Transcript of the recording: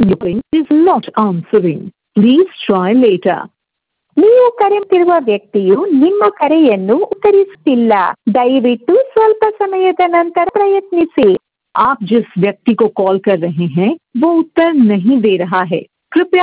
is not answering. Please try later. ನೀವು ಕರೆ ಮಾಡುತ್ತಿರುವ ವ್ಯಕ್ತಿಯು ನಿಮ್ಮ ಕರೆಯನ್ನು ಉತ್ತರಿಸುತ್ತಿಲ್ಲ. ದಯವಿಟ್ಟು ಸ್ವಲ್ಪ ಸಮಯದ ನಂತರ ಪ್ರಯತ್ನಿಸಿ. आप जिस व्यक्ति को कॉल कर रहे हैं वो उत्तर नहीं दे रहा है, कृपया